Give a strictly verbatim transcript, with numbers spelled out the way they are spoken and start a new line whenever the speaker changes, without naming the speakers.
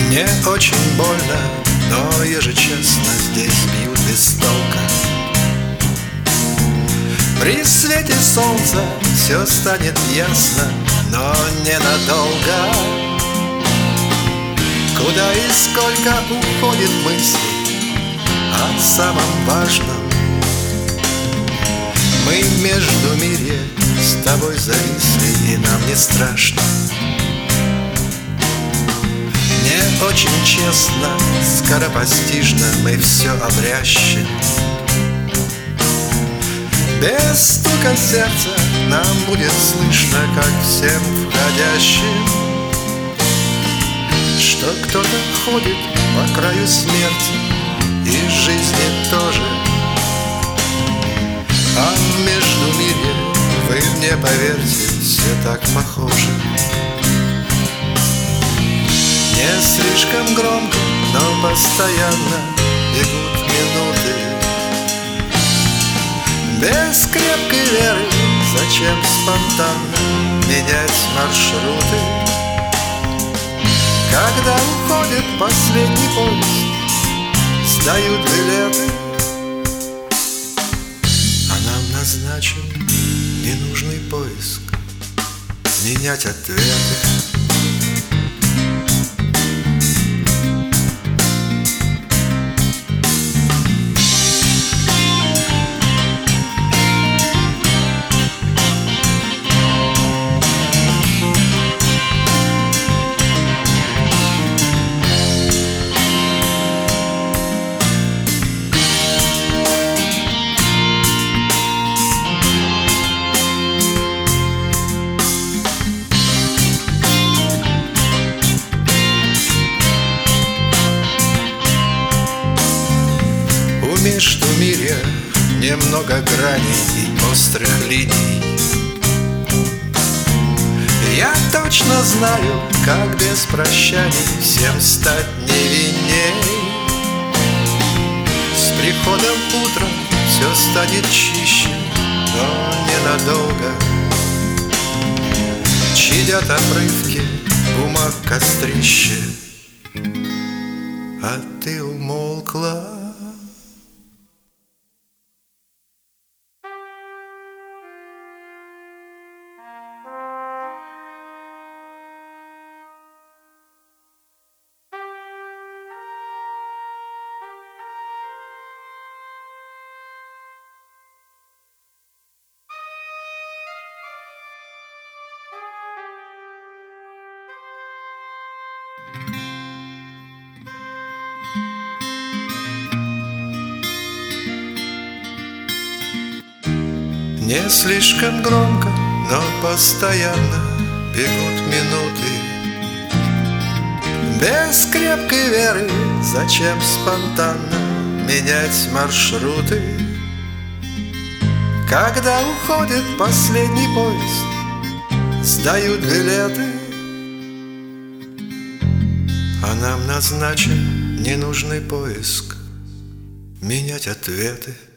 Мне очень больно, но ежечасно здесь бьют без толка. При свете солнца все станет ясно, но ненадолго. Куда и сколько уходит мысли о самом важном. Мы в междумирье с тобой зависли, и нам не страшно. Мне очень честно, скоропостижно мы все обрящем. Без стука сердца нам будет слышно, как всем входящим, что кто-то ходит по краю смерти и жизни тоже. А в междумирье, вы мне поверьте, все так похожи. Не слишком громко, но постоянно бегут минуты. Без крепкой веры зачем спонтанно менять маршруты? Когда уходит последний поезд, сдают билеты, а нам назначен ненужный поиск, менять ответы. В междумирье немного граней и острых линий. Я точно знаю, как без прощаний всем стать невинней. С приходом утра все станет чище, но ненадолго. Чадят обрывки бумаг кострище, а ты умолкла. Не слишком громко, но постоянно бегут минуты. Без крепкой веры зачем спонтанно менять маршруты? Когда уходит последний поезд, сдают билеты, а нам назначен ненужный поиск, менять ответы.